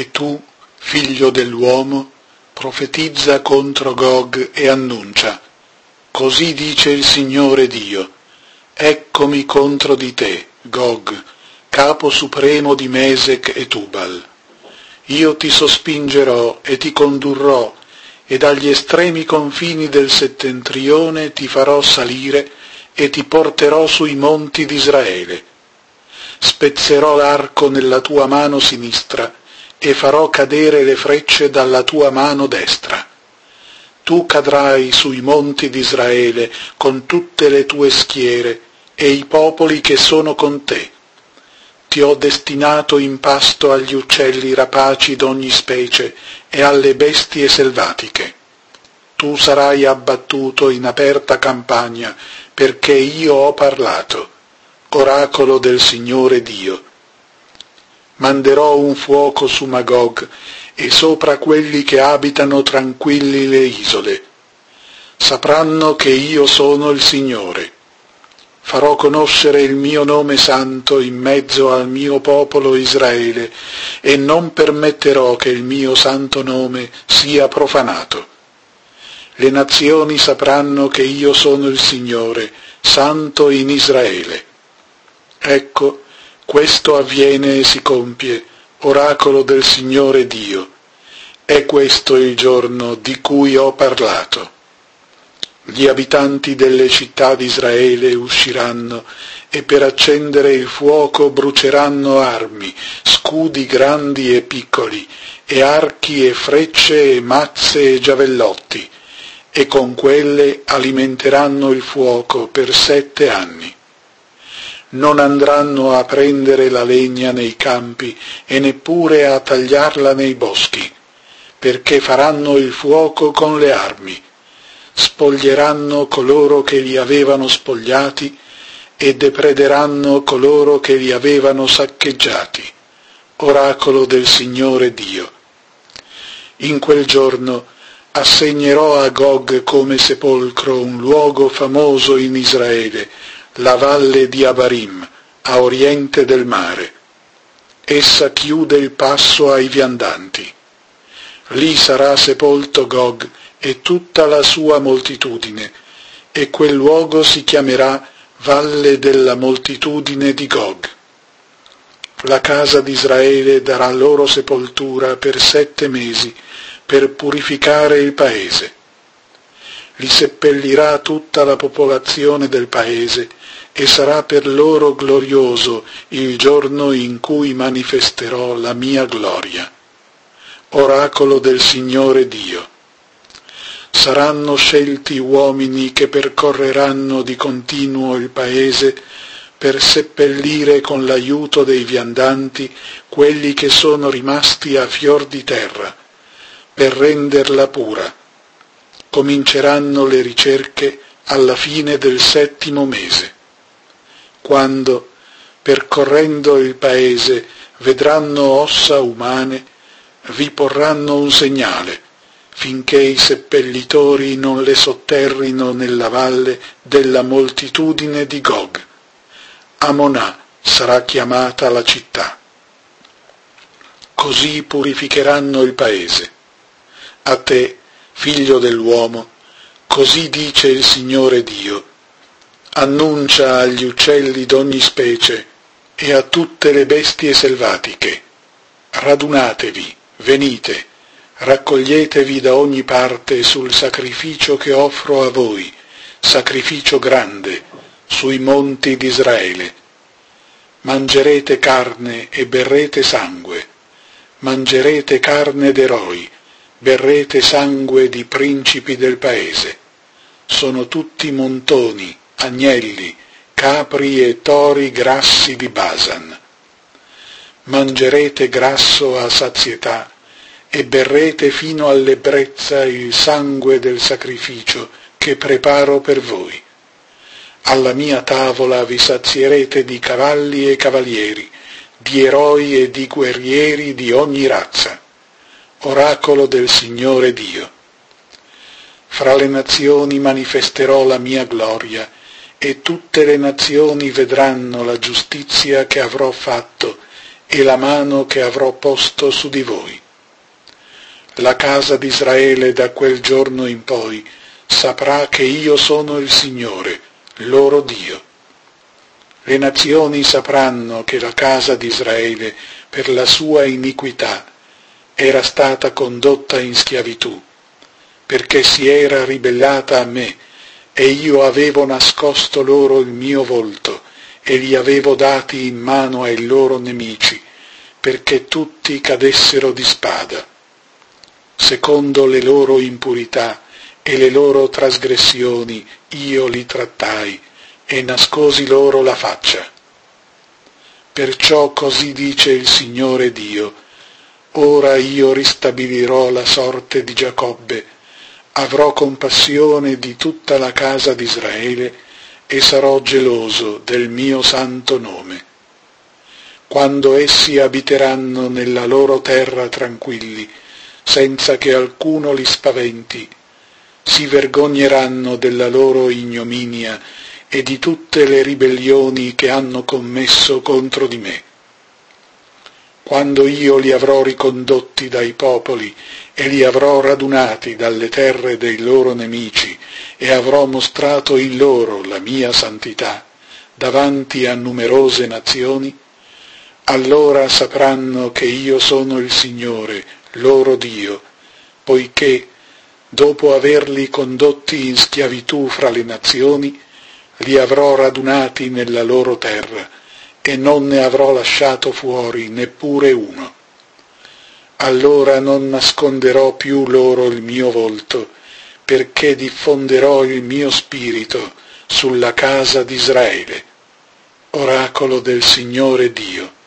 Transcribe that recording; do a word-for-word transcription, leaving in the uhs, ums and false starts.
E tu, figlio dell'uomo, profetizza contro Gog e annuncia: così dice il Signore Dio, eccomi contro di te, Gog, capo supremo di Mesec e Tubal. Io ti sospingerò e ti condurrò, e dagli estremi confini del settentrione ti farò salire e ti porterò sui monti d'Israele. Spezzerò l'arco nella tua mano sinistra e farò cadere le frecce dalla tua mano destra. Tu cadrai sui monti d'Israele con tutte le tue schiere e i popoli che sono con te. Ti ho destinato in pasto agli uccelli rapaci d'ogni specie e alle bestie selvatiche. Tu sarai abbattuto in aperta campagna, perché io ho parlato, oracolo del Signore Dio. Manderò un fuoco su Magog e sopra quelli che abitano tranquilli le isole. Sapranno che io sono il Signore. Farò conoscere il mio nome santo in mezzo al mio popolo Israele, e non permetterò che il mio santo nome sia profanato. Le nazioni sapranno che io sono il Signore, santo in Israele. Ecco, questo avviene e si compie, oracolo del Signore Dio. È questo il giorno di cui ho parlato. Gli abitanti delle città d'Israele usciranno e per accendere il fuoco bruceranno armi, scudi grandi e piccoli, e archi e frecce e mazze e giavellotti, e con quelle alimenteranno il fuoco per sette anni. Non andranno a prendere la legna nei campi e neppure a tagliarla nei boschi, perché faranno il fuoco con le armi. Spoglieranno coloro che li avevano spogliati e deprederanno coloro che li avevano saccheggiati, oracolo del Signore Dio. In quel giorno assegnerò a Gog come sepolcro un luogo famoso in Israele, la valle di Abarim, a oriente del mare. Essa chiude il passo ai viandanti. Lì sarà sepolto Gog e tutta la sua moltitudine, e quel luogo si chiamerà Valle della moltitudine di Gog. La casa d'Israele darà loro sepoltura per sette mesi, per purificare il paese. Li seppellirà tutta la popolazione del paese, e sarà per loro glorioso il giorno in cui manifesterò la mia gloria. Oracolo del Signore Dio. Saranno scelti uomini che percorreranno di continuo il paese per seppellire con l'aiuto dei viandanti quelli che sono rimasti a fior di terra, per renderla pura. Cominceranno le ricerche alla fine del settimo mese. Quando, percorrendo il paese, vedranno ossa umane, vi porranno un segnale, finché i seppellitori non le sotterrino nella valle della moltitudine di Gog. Amonà sarà chiamata la città. Così purificheranno il paese. A te, figlio dell'uomo, così dice il Signore Dio: annuncia agli uccelli d'ogni specie e a tutte le bestie selvatiche: radunatevi, venite, raccoglietevi da ogni parte sul sacrificio che offro a voi, sacrificio grande, sui monti d'Israele. Mangerete carne e berrete sangue, mangerete carne d'eroi, berrete sangue di principi del paese. Sono tutti montoni, agnelli, capri e tori grassi di Basan. Mangerete grasso a sazietà e berrete fino all'ebbrezza il sangue del sacrificio che preparo per voi. Alla mia tavola vi sazierete di cavalli e cavalieri, di eroi e di guerrieri di ogni razza. Oracolo del Signore Dio. Fra le nazioni manifesterò la mia gloria, e tutte le nazioni vedranno la giustizia che avrò fatto, e la mano che avrò posto su di voi. La casa di Israele da quel giorno in poi saprà che io sono il Signore, loro Dio. Le nazioni sapranno che la casa di Israele, per la sua iniquità, era stata condotta in schiavitù, perché si era ribellata a me, e io avevo nascosto loro il mio volto, e li avevo dati in mano ai loro nemici, perché tutti cadessero di spada. Secondo le loro impurità e le loro trasgressioni io li trattai, e nascosi loro la faccia. Perciò così dice il Signore Dio: ora io ristabilirò la sorte di Giacobbe, avrò compassione di tutta la casa di Israele e sarò geloso del mio santo nome. Quando essi abiteranno nella loro terra tranquilli, senza che alcuno li spaventi, si vergogneranno della loro ignominia e di tutte le ribellioni che hanno commesso contro di me. Quando io li avrò ricondotti dai popoli e li avrò radunati dalle terre dei loro nemici e avrò mostrato in loro la mia santità davanti a numerose nazioni, allora sapranno che io sono il Signore, loro Dio, poiché, dopo averli condotti in schiavitù fra le nazioni, li avrò radunati nella loro terra, e non ne avrò lasciato fuori neppure uno. Allora non nasconderò più loro il mio volto, perché diffonderò il mio spirito sulla casa di Israele. Oracolo del Signore Dio.